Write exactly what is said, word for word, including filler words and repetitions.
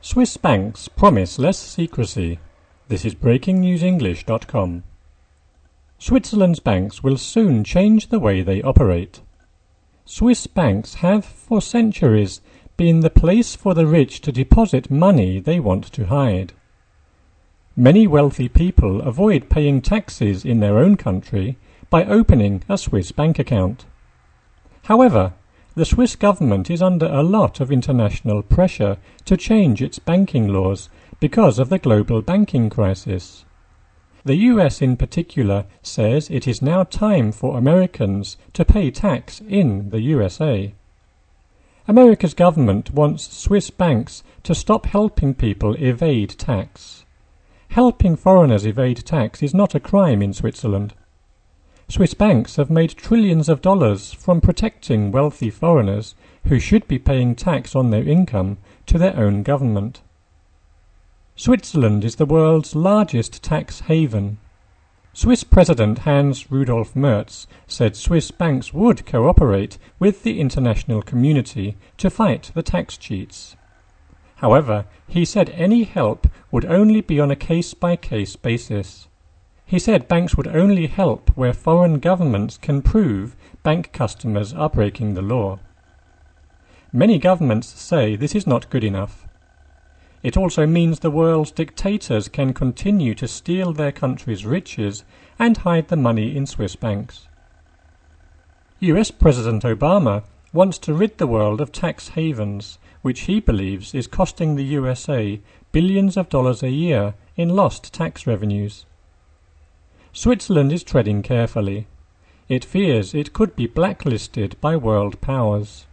Swiss banks promise less secrecy. This is breaking news english dot com. Switzerland's banks will soon change the way they operate. Swiss banks have, for centuries, been the place for the rich to deposit money they want to hide. Many wealthy people avoid paying taxes in their own country by opening a Swiss bank account. However, the Swiss government is under a lot of international pressure to change its banking laws because of the global banking crisis. The U S in particular says it is now time for Americans to pay tax in the U S A. America's government wants Swiss banks to stop helping people evade tax. Helping foreigners evade tax is not a crime in Switzerland. Swiss banks have made trillions of dollars from protecting wealthy foreigners who should be paying tax on their income to their own government. Switzerland is the world's largest tax haven. Swiss President Hans Rudolf Merz said Swiss banks would cooperate with the international community to fight the tax cheats. However, he said any help would only be on a case-by-case basis. He said banks would only help where foreign governments can prove bank customers are breaking the law. Many governments say this is not good enough. It also means the world's dictators can continue to steal their country's riches and hide the money in Swiss banks. U S President Obama wants to rid the world of tax havens, which he believes is costing the U S A billions of dollars a year in lost tax revenues. Switzerland is treading carefully. It fears it could be blacklisted by world powers.